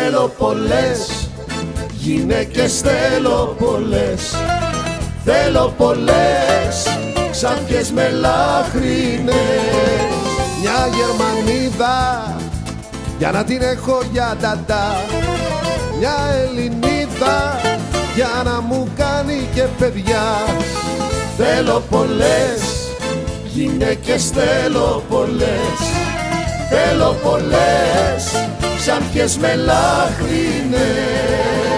Θέλω πολλές γυναίκες, θέλω πολλές. Θέλω πολλές ξαφιές με λάχρινες. Μια Γερμανίδα για να την έχω για τατά. Μια Ελληνίδα για να μου κάνει και παιδιά. Θέλω πολλές γυναίκες, θέλω πολλές. Θέλω πολλές ξαφιές με λάχρινες.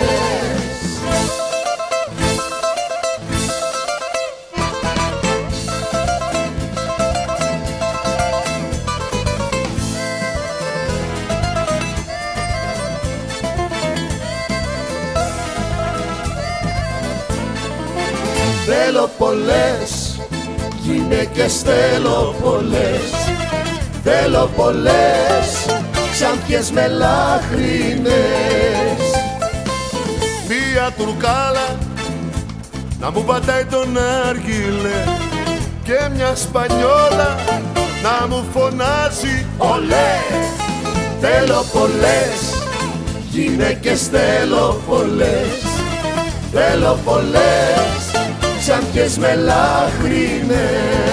Θέλω πολλές γυναίκες, θέλω πολλές. Θέλω πολλές ξαφιές με λάχρινες. Μία Τουρκάλα να μου πατάει τον άργυλε και μια Σπανιόλα να μου φωνάζει Ολέ! Θέλω πολλές γυναίκες, θέλω πολλές. Θέλω πολλές ξαφιές με λάχρινες.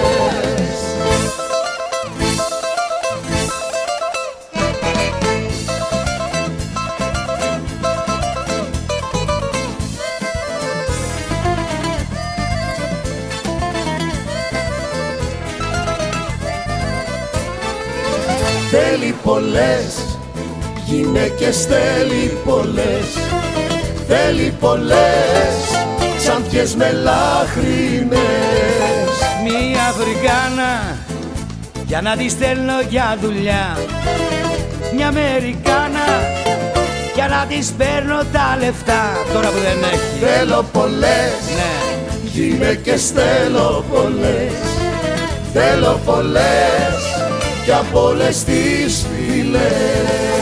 Θέλει πολλές γυναίκες, θέλει πολλές. Θέλει πολλές ξαφιές με λάχρινες. Μία Αφρικάνα για να τη στέλνω για δουλειά. Μια Αμερικάνα για να της παίρνω τα λεφτά. Τώρα που δεν έχει. Θέλω πολλές γυναίκες, θέλω πολλές. Θέλω πολλές κι από όλες τις φυλές.